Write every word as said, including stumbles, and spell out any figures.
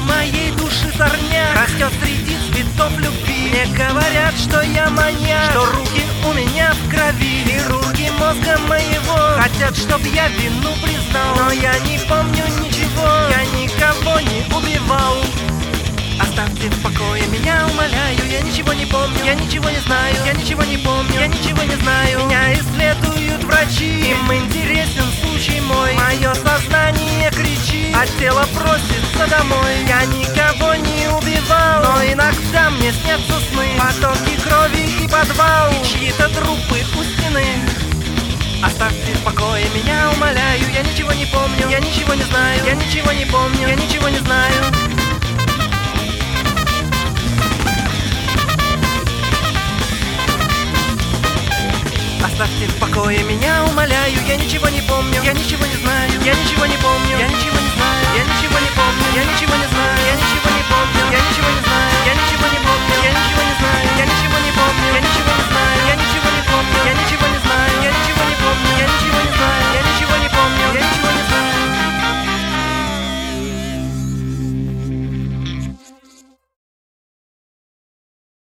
моей души сорняк растет среди цветов любви. Мне говорят, что я маньяк, что руки у меня в крови. Хирурги мозга моего хотят, чтоб я вину признал, но я не помню ничего, я никого не убивал. Оставьте в покое меня, умоляю, я ничего не помню, я ничего не знаю, я ничего не помню, я ничего не знаю. Меня исследуют врачи, им интересен случай мой. Мое сознание кричит, а тело просится домой. Я никого не убивал, но иногда мне снятся сны, потоки крови и подвал, и чьи-то трупы у стены. Оставьте в покое меня, умоляю, я ничего не помню, я ничего не знаю, я ничего не помню, я ничего не знаю. Оставьте в покое меня, умоляю, я ничего не помню, я ничего не знаю, я ничего не помню, я ничего